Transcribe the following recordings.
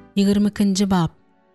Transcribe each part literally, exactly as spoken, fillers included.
yigirme ikinji bab.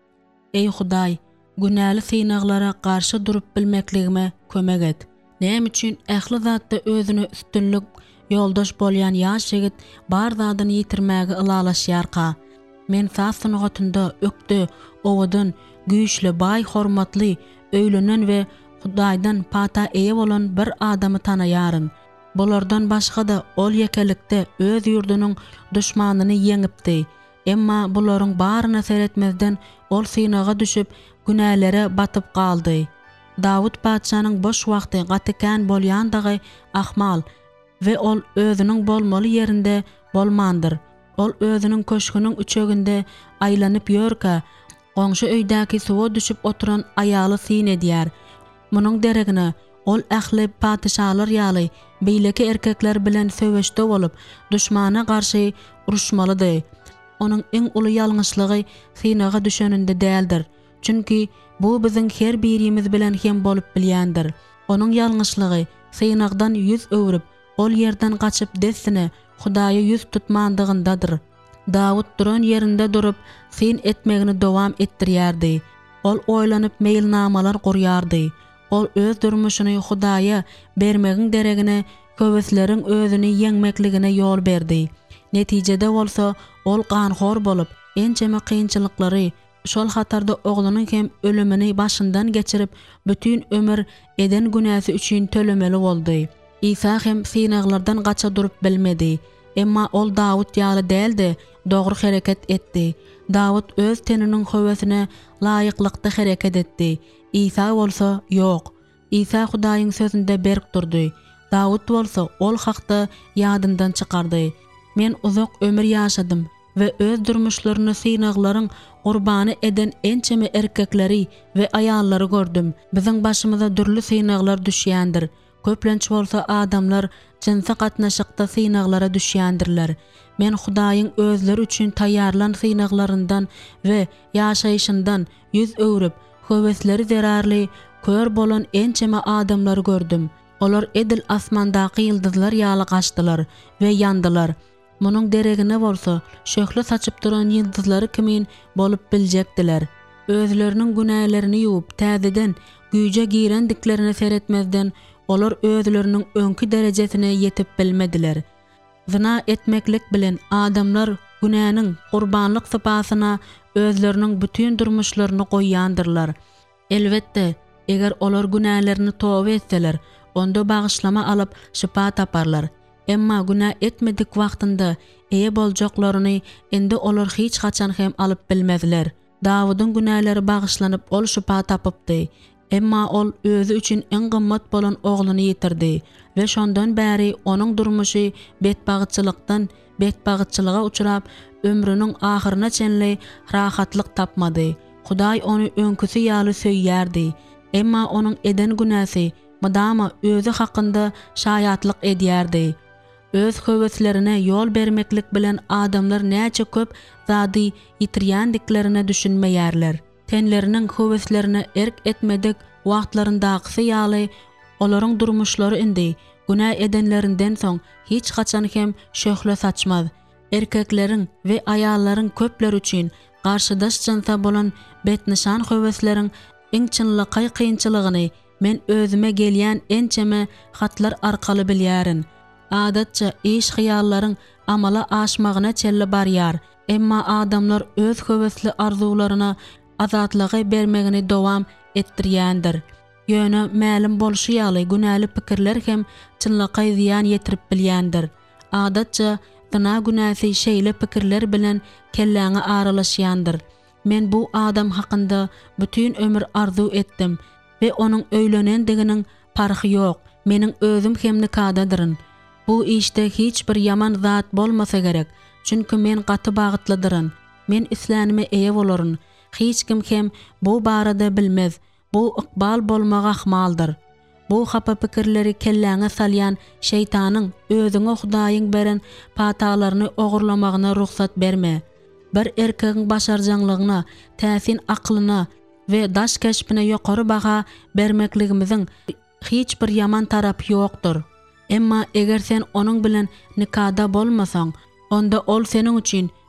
Ey Hudaý, günäli synaglara garşy durup bilmekligime kömek et. Näme üçin ähli zatda özüne üstünlük ýoldaş bolýan ýaş jigit bar zadyny ýitirmäge ylalaşýarka. Men saz sungatynda ökde, owudun, güýçli, baý, hormatly, öýlenen we Hudaýdan pata eýe bolan bir adamy tanaýaryn. Bolardan başga da ol ýekelikde öz ýurdunyň düşmanyny ýeňipdi. Emma bularyň baryna seretmezden ol synaga düşüp günälere batyp galdy. Dawud paçanyň boş wagty gatykän bolýandagy ahmal we ol özüniň bolmaly ýerinde bolmandyr. Ol özüniň köşküniň üçeginde aýlanyp ýörkä, goňşy öýdäki suwa düşüp oturan aýaly syn edýär. Munyň deregine ol ähli patyşalar ýaly beýleki erkekler bilen söweşde bolup düşmana garşy uruşmalydy. Onuň iň uly ýalňyşlygy synaga düşeninde däldir. Çünki bu biziň her birimiz bilen hem bolup bilýändir. Onuň ýalňyşlygy synagdan ýüz öwrüp, ol ýerden gaçyp desine Hudaýa ýüz tutmandygyndadyr. Dawud duran ýerinde durup syn etmegini dowam etdirýärdi. Ol oýlanyp meýilnamalar gurýardy. Ol öz durmuşyny Hudaýa bermegiň deregine köwüsleriň özüni ýeňmekligine ýol berdi. Netijede bolsa ol ganhor bolup ençeme kynçylyklary, şol hatarda oglunyň hem ölümini başyndan geçirip bütün ömür eden günäsi üçin tölemeli boldy. İsa hem synaglardan gaça durup bilmedi. Emma ol Dawud ýaly däldi, dogry hereket etdi. Dawud öz teniniň höwesine laýyklykda hereket etdi. İsa bolsa ýok. İsa Hudaýyň sözünde berk durdy. Dawud bolsa ol hakda ýadyndan çykardy. Men uzak ömür ýaşadym we öz durmuşlaryny synaglaryň gurbany eden ençeme erkekleri we aýallary gördüm. Biziň başymyza dürli synaglar düşýändir. Köplenç bolsa adamlar jinsi gatnaşykda synaglara düşýändirler. Men Hudaýyň özleri üçin taýýarlan synaglaryndan we ýaşaýşyndan ýüz öwrüp, höwesleri zerarly, kör bolan ençeme adamlary gördüm. Olar edil asmandaky ýyldyzlar ýaly gaçdylar we ýandylar. Munyň deregine bolsa şöhli saçyp duran ýyldyzlary kimin bolup biljekdiler. Özleriniň günälerini ýuwup täzeden güýje girendiklerini seretmezden olar özleriniň öňkü derejesine ýetip bilmediler. Zina etmeklik bilen adamlar günäniň gurbanlyk sypasyna özleriniň bütün durmuşlaryny goýýandyrlar. Elbetde, eger olar günälerini toba etseler, onda bagyşlama alyp şipa taparlar. Emma günä etmedik wagtynda eýe boljaklaryny endi olar hiç gaçan hem alyp bilmezler. Dawydyň günäleri bagyşlanyp ol şipa tapypdy. Emma ol özü üçin en gymmat bolan ogluny ýitirdi we şondan bäri onuň durmuşy betbagyçylykdan betbagyçylyga uçurap ömrüniň ahyryna çenli rahatlyk tapmady. Hudaý ony öňküsi ýaly söýýärdi. Emma onuň eden günäsi madama özü hakynda şaýatlyk edýärdi. Öz höweslerine ýol bermeklik bilen adamlar näçe köp zady ýitirýändiklerini düşünmeýärler. Tenleriniň höweslerine erk etmedik wagtlaryndaky ýaly olaryň durmuşlary indi günä edenlerinden soň hiç gaçan hem şöhle saçmaz. Erkekleriň we aýallaryň köpler üçin garşydaş janta bolan betnişan höwesleriň iň çynlyky kynçylygyny men özüme gelýän ençeme hatlar arkaly bilýärin. Adatça iş hyýallaryň amala aşmagyna çelli barýar. Emma adamlar öz höwesli arzularyna azatlygy bermegini dowam etdirýändir. Ýöne mälim bolşy ýaly günäli pikirler hem çynlyky ziýan ýetirip bilýändir. Adatça zina günäsi şeýle pikirler bilen kelläňe aralaşýandyr. Men bu adam hakynda bütün ömür arzu etdim we onuň öýlenendiginiň parhy ýok. Meniň özüm hem nikadadyryn. Bu işte hiç bir yaman zat bolmasa gerek. Çünki men gaty bagytlydyryn. Men islenime eýe bolaryn. Hiç kim hem bu barada bilmez. Bu ykbal bolmagy ahmaldyr. Bu hapa pikirleri kelläňe salýan şeytanyň özüňe Hudaýyň beren patalaryny ogurlamagyna ruhsat berme. Bir erkegiň başarjanlygyna, täsin aklyna we daş keşpine ýokary baha bermekligimiziň hiç bir yaman tarapy ýokdur. Emma eger sen onuň bilen nikada bolmasaň, onda ol seniň üçin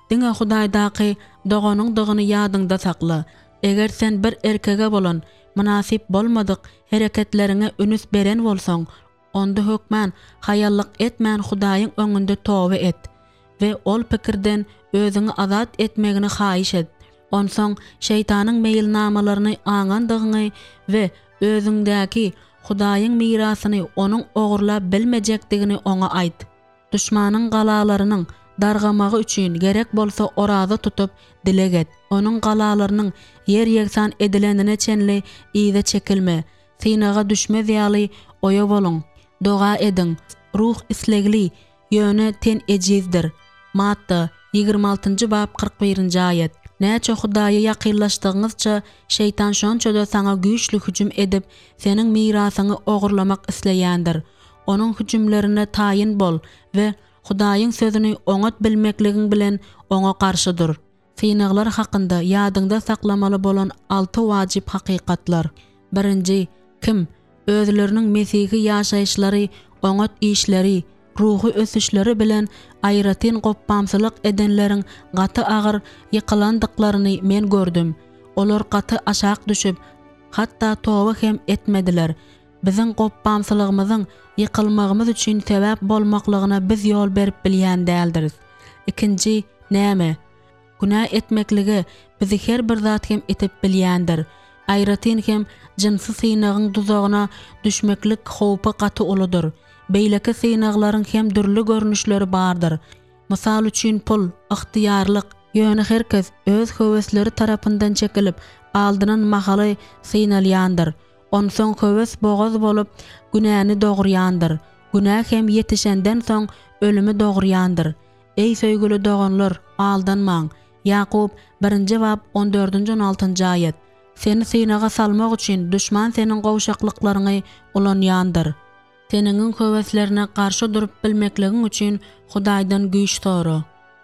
Diňe Hudaýdaky doganyň dygyny ýadyňda sakla. Eger sen bir erkege bolan münasip bolmadyk hereketlerine ünüs beren bolsaň, onda hökmän hayallyk etmän Hudaýyň öňünde toba et we ol pikirden özüňi azat etmegini haýyş et. Onsoň şeytanyň meýilnamalaryny aňandygyny we özüňdäki Hudaýyň mirasyny onuň ogurlap bilmejekdigini oňa aýt. Düşmanyň galalarynyň dargamagy üçin gerek bolsa oraza tutup dileget. Onuň galalarynyň yer ýeksan edilenine çenli iýde çekilme. Synaga düşme ýaly oýa boluň. Doga ediň. Ruh islegli, ýöne ten ejizdir. Matta ýygrima altynjy bab kırk birinji aýat. Näçe Hudaýa ýakynlaşdygyňyzça şeytan şonçada saňa güýçlü hüjüm edip seniň mirasyňy ogurlamak isleýändir. Onuň hüjümlerine taýyn bol we Hudaýyň sözüni oňat bilmekligiň bilen oňa garşydyr. Synaglar hakynda ýadyňda saklamaly bolan alty wajyp hakykatlar. Birinji, kim özleriniň mesihi ýaşaýyşlary, oňat işleri, ruhy ösüşleri bilen aýratyn goppamsylyk edenleriň gaty agyr ýykylandyklaryny men gördüm. Olar gaty aşak düşüp, hatda toba hem etmediler. Biziň goppamsylygymyzyň ýykylmagymyz üçin sebäp bolmaklygyna biz ýol berip bilýän däldiris. Ikinji, näme? Günah etmekligi bizi her bir zat hem etip bilýändir. Aýratyn hem jinsy synagyň duzagyna düşmeklik howpy gaty uludur. Beýleki synaglaryň hem dürli görnüşleri bardyr. Mysal üçin pul, ygtyýarlyk, ýöne herkes öz höwesleri tarapyndan çekilip, aldynan mahaly synalýandyr. Onsoň höwes boğaz bolup, günäni dogurýandyr. Günah hem yetişenden soň ölümi dogurýandyr. Ey söýgüli doganlar, aldanmaň. Yaqub birinji bab on dördünji on altynjy aýat. Seni synaga salmak üçin düşman seniň gowşaklyklaryny ulanýandyr. Seniň höweslerine garşy durup bilmekligiň üçin Hudaýdan güýç sora.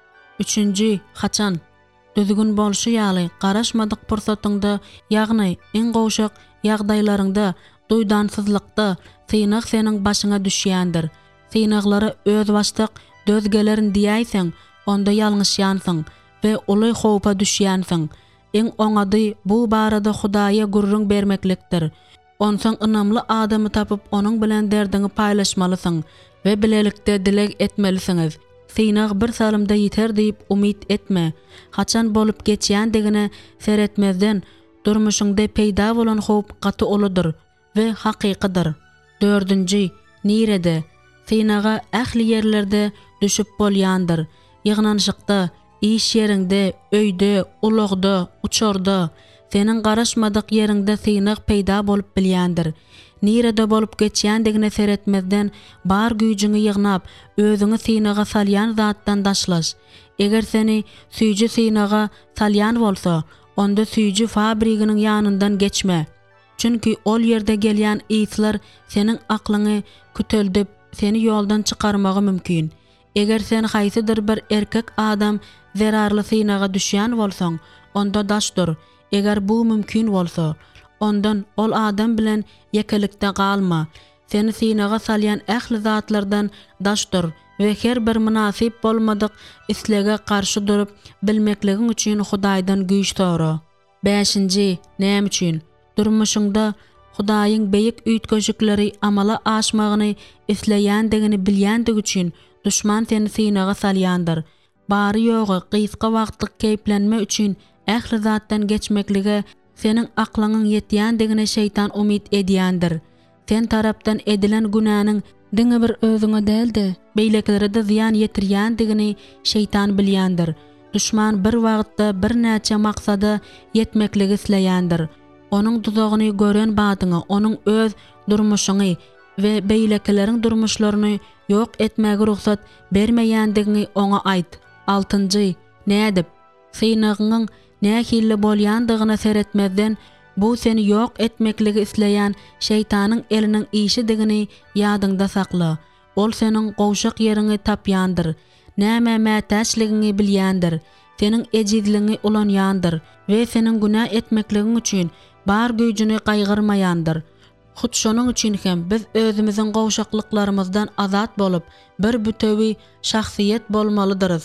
Üçünji, haçan? Düzgün bolşy ýaly garaşmadyk pursatyňda, ýagny iň gowşak ýagdaýlaryňda, duýdansyzlykda synag seniň başyňa düşýändir. Synaglary öz başlyk dözgelerin diýäýseň, onda ýalňyşýansyň we uly howpa düşýänsiň. Iň oňady bu barada Hudaýa gurrun bermeklikdir. Onsoň ynamly adamy tapyp onuň bilen derdiňi paýlaşmalysyň we bilelikde dilek etmelisiňiz. Synag bir salymda ýeter diýip umyt etme. Haçan bolup geçýändigine seretmezden durmuşyňda peýda bolan howp gaty uludur we hakykydyr. Dördünji, nirede? Synaga ähli ýerlerde düşüp bolýandyr. Ýygnanşykda, iş ýerinde, öýde, ulagda, uçarda, seniň garaşmadyk ýerinde synag peýda bolup bilýändir. Nirede bolup geçýändigine seretmezden bar güýjüňi ýygnap, özüňi synaga salýan zatdan daşlaş. Eger seni süýji synaga salýan bolsa, onda süýji fabriginiň ýanyndan geçme. Çünki ol ýerde gelýän ýytlar seniň aklyňy küteldip, seni ýoldan çykarmagy mümkin. Eger sen haýsydyr bir erkek adam zerarly synaga düşýän bolsaň, onda daşdyr. Eger bu mümkin bolsa, ondan ol adam bilen ýekelikde galma. Seni synaga salýan ähli zatlardan daşdyr we her bir münasip bolmadyk islege garşy durup bilmekligiň üçin Hudaýdan güýç sora. Beşinji, näme üçin? Durmuşyňda Hudaýyň beýik üýtgeşikleri amala aşmagyny isleýändigini bilýändig üçin düşman seni synaga salýandyr. Bary ýogy gysga wagtlyk keýplenme üçin ähli zatdan geçmeklige seniň aklaňyň ýetýändigine şeytan umyt edýändir. Sen tarapdan edilen günäniň diňe bir özüňe däldi, beýleklere de ziýan ýetirýändigini şeytan bilýändir. Düşman bir wagtda bir näçe maksada ýetmekligi isleýändir. Onuň tuzagyny gören badyňa onuň öz durmuşyny we beýlekleriň durmuşlaryny ýok etmäge ruhsat bermeýändigini oňa aýt. Altynjy, nädip? Synagyň nähille bolýandygyna seretmezden bu seni ýok etmekligi isleýän şeytanyň eliniň işidigini ýadyňda sakla. Ol seniň gowşak ýeriňi tapýandyr. Näme mätäçligini bilýändir. Seniň ejizligiňi ulanýandyr we seniň günah etmekligiň üçin bar güýjüni gaýgyrmaýandyr. Hut şonuň üçin hem biz özümiziň gowşaklyklarimyzdan azat bolup bir bütewi şahsiýet bolmalydyryz.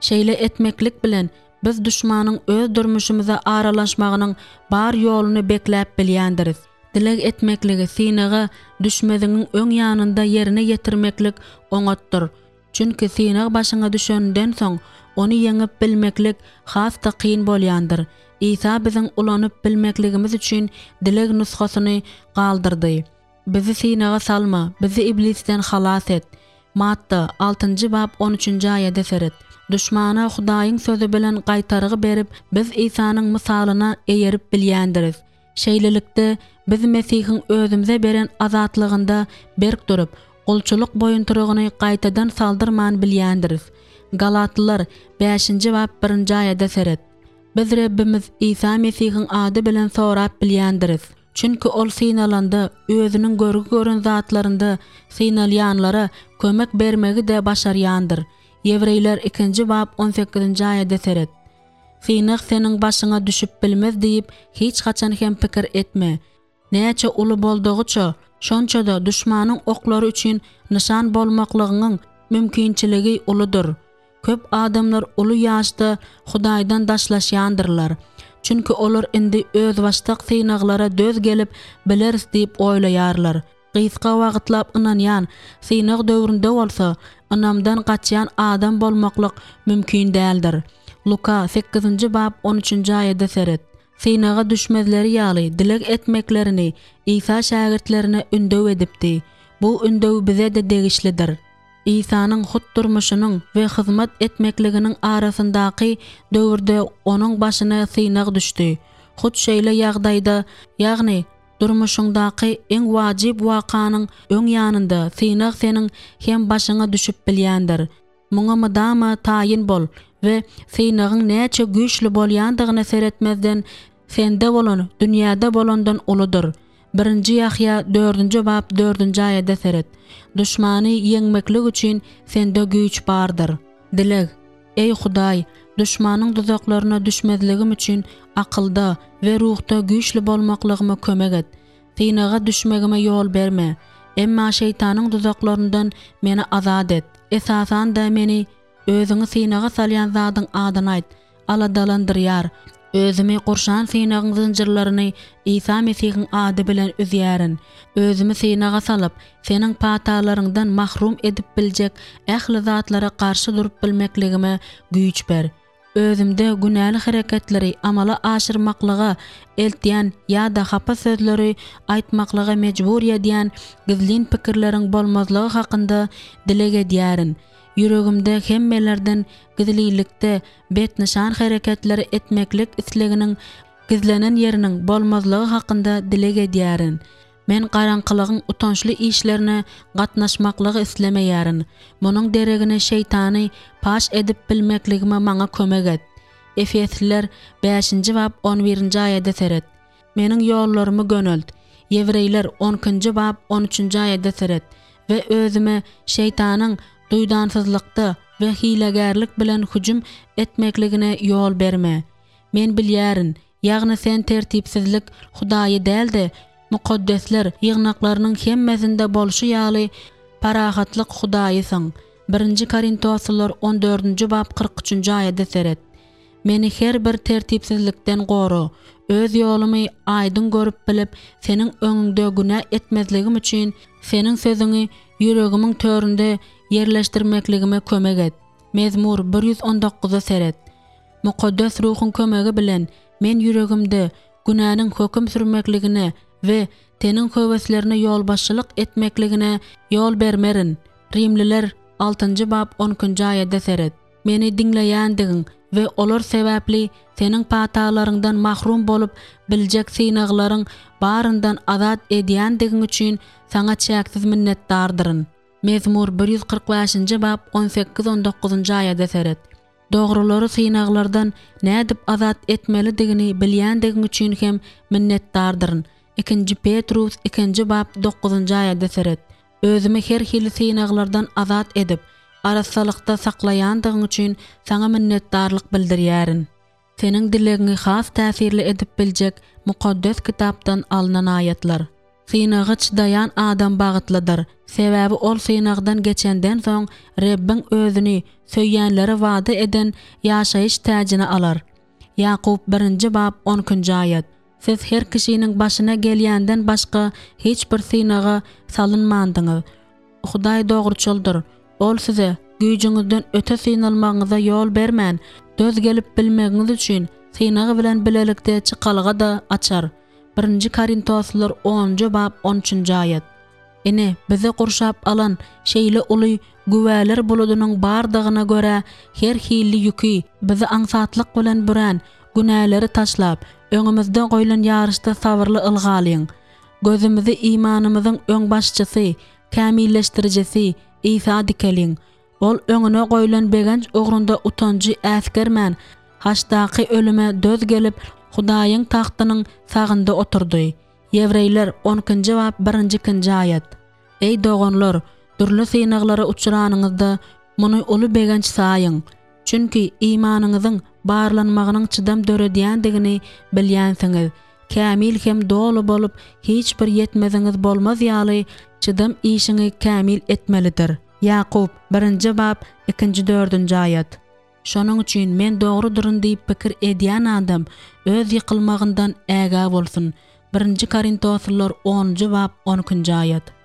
Şeýle etmeklik bilen biz düşmanyň öz durmuşymyza aralaşmagynyň bar ýolunu bekläp bilýändiris. Dileg etmekligi synagy düşmediňiň öň ýanynda ýerine ýetirmeklik oňatdyr. Çünki synag başyňa düşenden soň onu ýeňip bilmeklik hasda kyn bolýandyr. İsa biziň ulanyp bilmekligimiz üçin dileg nushasyny galdyrdy. Bizi synaga salma, bizi iblisden halas et. Matta altynjy bab on üçünji aýada seret. Düşmana Hudaýyň sözü bilen gaýtargy berip, biz Isanyň mysalyna eýerip bilýändiris. Şeýlelikde biz Mesihiň özümize beren azatlygynda berk durup, gulçuluk boýunturugyny gaýtadan saldyrman bilýändiris. Galatlylar beşinji bab birinji aýada seret. Biz Rabbimiz Isa Mesihiň ady bilen sorap bilýändiris. Çünki ol synalanda özüniň görgü gören zatlarynda synalýanlara kömek bermegi de başarýandyr. Ýewreýler ikinji bab on sekizinji aýada seret. Synak seniň başyňa düşüp bilmez diýip hiç haçan hem pikir etme. Näçe uly boldugyça şonça da düşmanyň oklary üçin nişan bolmaklygynyň mümkinçiligi uludur. Köp adamlar uly ýaşda Hudaýdan daşlaşýandyrlar. Çünki olar indi öz başdak synaglara döz gelip bileris diýip oýlaýarlar. Gysga wagtlap ynanýan synag döwründe bolsa, anamdan gaçýan adam bolmaklyk mümkin däldir. Luka sekizinji bab on üçünji aýada seret. Synaga düşmezleri ýaly dileg etmeklerini Isa şagirtlerine ündew edipdi. Bu ündew bize de degişlidir. İsa'nın hut durmuşunun ve hizmet etmekliginin arasındaky döwürde onun başına synag düşdi. Hut şeýle ýagdaýda, ýagny durmuşundaky en wajib wakanyň öň ýanynda synag seniň hem başyňa düşüp bilýändir. Muňa mydama taýin bol ve synagyň näçe güýçli bolýandygyny seretmezden sende bolan, dünýäde bolandan uludur. Birinji Yahya dördünji bab dördünji aýada seret. Düşmany ýeňmeklik üçin sende güýç bardyr. Dileg, ey Hudaý, düşmanyň duzaklaryna düşmezligim üçin akylda we ruhda güýçli bolmaklygyma kömek et. Synaga düşmegime ýol berme. Emma şeytanyň duzaklaryndan meni azad et. Esasan da meni özüňi synaga salýan zadyň adyny aýt. Aladalandyrýar. Özümi Qurşan synagyň zynjirlaryny Isa Mesihiň ady bilen üzýärin. Özümi synaga salyp, seniň patalaryňdan mahrum edip biljek ähli zatlara garşy durup bilmekligime güýç ber. Özümde günäli hareketleri amala aşyrmaklyga eltýän ýa-da hapa sözleri aýtmaklyga mejbur edýän gizlin pikirleriň bolmazlygy hakynda dileg edýärin. Yüregimde hemmelerden gizlilikde bet nişan hareketleri etmeklik isleginiň gizlenen yeriniň bolmazlygy hakynda dileg edýärin. Men garaňkylygyň utançly işlerine gatnaşmaklygy islemeýärin. Munyň deregine şeytany paş edip bilmekligime maňa kömek et. Efesliler beşinji bab on birinji aýada seret. Meniň ýollarymı gönölt. Ýewreýler on ikinji bab on üçünji aýada seret. Ve özüme şeytanyň duýdansyzlykda we hilegärlik bilen hüjüm etmekligine ýol berme. Men bilýärin, ýagny sen tertipsizlik Hudaýy däldi, mukaddesler ýygnaklarynyň hemmesinde bolşy ýaly parahatlyk Hudaýysyň. birinji Korintoslylar on dördünji bab kırk üçünji aýada seret. Meni her bir tertipsizlikden goru. Öz ýolumy aýdyn görüp bilip, seniň öňüňde günä etmezligim üçin seniň sözüňi ýüregimiň töründe yerleşdirmekligime kömek et. Mezmur bir yüz on dokuz seret. Mukaddes ruhun kömegi bilen men ýüregimde günäniň hökm sürmekligine we teniň höweslerine ýolbaşçylyk etmekligine ýol bermerin. Rimliler altynjy bab on ikinji aýada seret. Meni diňleýändigiň we olar sebäpli seniň patalaryňdan mahrum bolup biljek synaglaryň baryndan azat edýändigiň üçin saňa çäksiz minnetdardyryn. Mezmur bir yüz kırk beşinji bab on sekiz on dokuzunji aýada seret. Dogrulary synaglardan nädip azat etmelidigini bilýändigiň üçin hem minnetdardyryn. ikinji Petrus ikinji bab dokuzunji aýada seret. Özümi her hili synaglardan azat edip, arasalykda saklaýandygyň üçin saňa minnetdarlyk bildirýärin. Seniň dilegiňi has täsirli edip biljek mukaddes kitapdan alynan aýatlar. Synagy çydayan adam bagıtlydyr. Sebäbi ol synagdan geçenden soň Rebbin özüni söýýänlere wada eden ýaşaýyş täjini alar. Ýakup birinji bab on ikinji aýat. Siz her kişiniň başyna gelýänden başga hiç bir synaga salynmandyňyz. Hudaý dogruçuldur. Ol size güýjüňizden öte synalmagyňyza ýol bermän. Döz gelip bilmegiňiz üçin synagy bilen bilelikde çykalyga da açar. birinji Korintoslar onunji bab on üçinji aýat. Ene bizi qurşap alan şeýle uly güwäler buludynyň bardygyna görä her hilli ýükü bizi aňsatlyk bilen büren günäleri taşlap öňümizde goýulan ýaryşda sabyrly ylgalyň. Gözümizi imanymyzyň öň başçysy, kämilleşdirjisi İsa dikeliň. Ol öňüne goýulan begenç ugrunda utanjy äskermän haçdaky ölüme döz gelip Hudaýyň tagtynyň sagynda oturdy. Ýewreýler on ikinji bab birinji ikinji aýat. Ey dogonlar, durly synaglara uçuranyňyzda muny uly begenç saýyň. Çünki imanyňyzyň barlanmagynyň çydam döredýändigini bilýänsiňiz. Kämil hem dolu bolup hiç bir yetmeziňiz bolmaz ýaly çydam işiňi kämil etmelidir. Ýakup birinji bab ikinji dördünji aýat. Şonuň üçin men dogrudyryň diýip pikir edýän adam öz ýykylmagyndan ägä bolsun. birinji Korintoslar onunji bab on ikinji aýat.